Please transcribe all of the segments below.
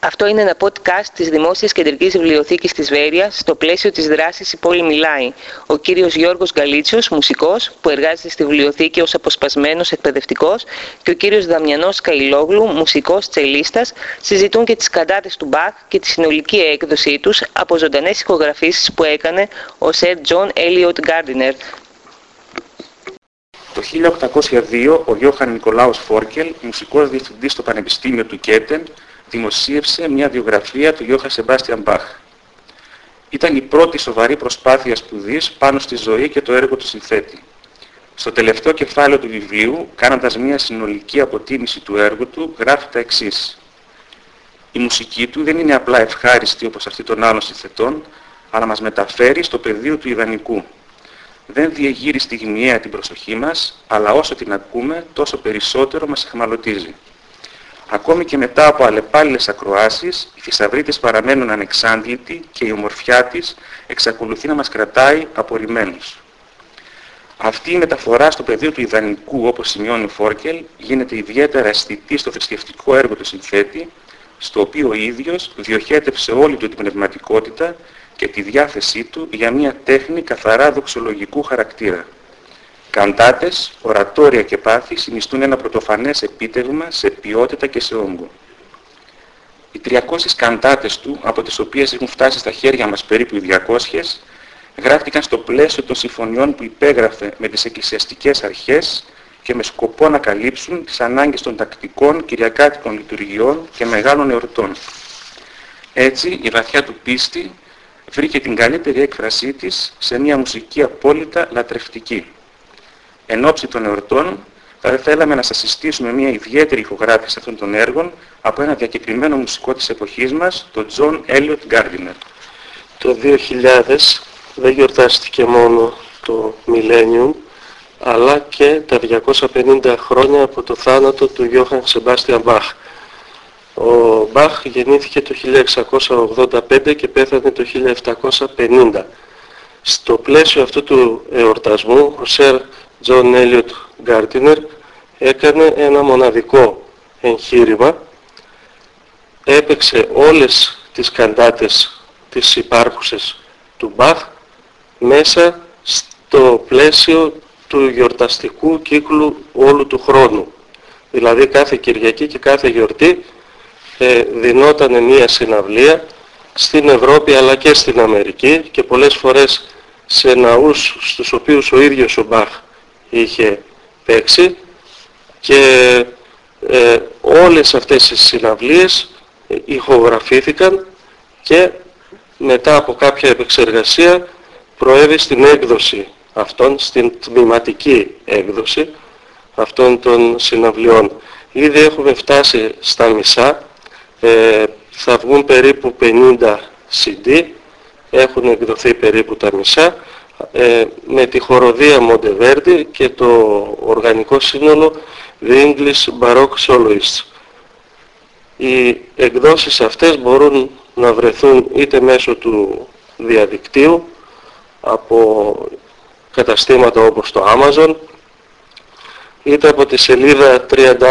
Αυτό είναι ένα podcast της Δημόσιας Κεντρικής Βιβλιοθήκης της Βέρειας στο πλαίσιο της δράσης «Η πόλη μιλάει». Ο κύριος Γιώργος Γκαλίτσιος, μουσικός, που εργάζεται στη βιβλιοθήκη ως αποσπασμένος εκπαιδευτικός, και ο κύριος Δαμιανός Καηλόγλου, μουσικός τσελίστας, συζητούν και τις καντάτες του Μπαχ και τη συνολική έκδοσή τους από ζωντανές ηχογραφήσεις που έκανε ο Σερ Τζον Έλιοτ Γκάρντινερ. Το 1802 ο Γιώχαν Νικολάος Φόρκελ, μουσικός διευθυντής στο Πανεπιστήμιο του Κέτεν, δημοσίευσε μια βιογραφία του Γιώχαν Σεμπάστιαν Μπαχ. Ήταν η πρώτη σοβαρή προσπάθεια σπουδής πάνω στη ζωή και το έργο του συνθέτη. Στο τελευταίο κεφάλαιο του βιβλίου, κάνοντας μια συνολική αποτίμηση του έργου του, γράφει τα εξής. Η μουσική του δεν είναι απλά ευχάριστη όπως αυτή των άλλων συνθετών, αλλά μας μεταφέρει στο πεδίο του ιδανικού. Δεν διεγείρει στιγμιαία την προσοχή μας, αλλά όσο την ακούμε, τόσο περισσότερο μας αιχμαλωτίζει. Ακόμη και μετά από αλλεπάλληλες ακροάσεις, οι θησαυροί παραμένουν ανεξάντλητοι και η ομορφιά της εξακολουθεί να μας κρατάει απορριμμένους. Αυτή η μεταφορά στο πεδίο του ιδανικού, όπως σημειώνει ο Φόρκελ, γίνεται ιδιαίτερα αισθητή στο θρησκευτικό έργο του συνθέτη, στο οποίο ο ίδιος διοχέτευσε όλη του την πνευματικότητα και τη διάθεσή του για μια τέχνη καθαρά δοξολογικού χαρακτήρα. Καντάτες, ορατόρια και πάθη συνιστούν ένα πρωτοφανές επίτευγμα σε ποιότητα και σε όγκο. Οι 300 καντάτες του, από τις οποίες έχουν φτάσει στα χέρια μας περίπου οι 200, γράφτηκαν στο πλαίσιο των συμφωνιών που υπέγραφε με τις εκκλησιαστικές αρχές και με σκοπό να καλύψουν τις ανάγκες των τακτικών κυριακάτικων λειτουργιών και μεγάλων εορτών. Έτσι, η βαθιά του πίστη βρήκε την καλύτερη έκφρασή της σε μια μουσική απόλυτα λατρευτική. Εν ώψη των εορτών, θα θέλαμε να σας συστήσουμε μια ιδιαίτερη ηχογράφηση αυτών των έργων από ένα διακεκριμένο μουσικό της εποχής μας, τον Τζον Έλιοτ Γκάρντινερ. Το 2000 δεν γιορτάστηκε μόνο το Millennium, αλλά και τα 250 χρόνια από το θάνατο του Γιώχαν Σεμπάστιαν Μπαχ. Ο Μπαχ γεννήθηκε το 1685 και πέθανε το 1750. Στο πλαίσιο αυτού του εορτασμού, ο Σερ Τζον Έλιοτ Γκάρντινερ έκανε ένα μοναδικό εγχείρημα. Έπαιξε όλες τις καντάτες τις υπάρχουσες του Μπαχ μέσα στο πλαίσιο του γιορταστικού κύκλου όλου του χρόνου. Δηλαδή κάθε Κυριακή και κάθε γιορτή δινόταν μία συναυλία στην Ευρώπη αλλά και στην Αμερική και πολλές φορές σε ναούς στους οποίους ο ίδιος ο Μπαχ είχε παίξει και όλες αυτές οι συναυλίες ηχογραφήθηκαν και μετά από κάποια επεξεργασία προέβη στην έκδοση αυτών, στην τμηματική έκδοση αυτών των συναυλιών. Ήδη έχουμε φτάσει στα μισά, θα βγουν περίπου 50 CD, έχουν εκδοθεί περίπου τα μισά, με τη χοροδία Monteverdi και το οργανικό σύνολο The English Baroque Soloists. Οι εκδόσεις αυτές μπορούν να βρεθούν είτε μέσω του διαδικτύου, από καταστήματα όπως το Amazon, είτε από τη σελίδα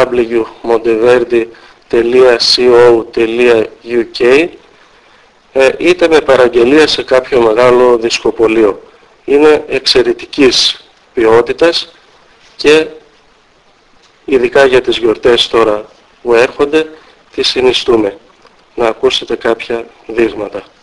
www.monteverdi.co.uk, είτε με παραγγελία σε κάποιο μεγάλο δισκοπωλείο. Είναι εξαιρετικής ποιότητας και ειδικά για τις γιορτές τώρα που έρχονται, τις συνιστούμε. Να ακούσετε κάποια δείγματα.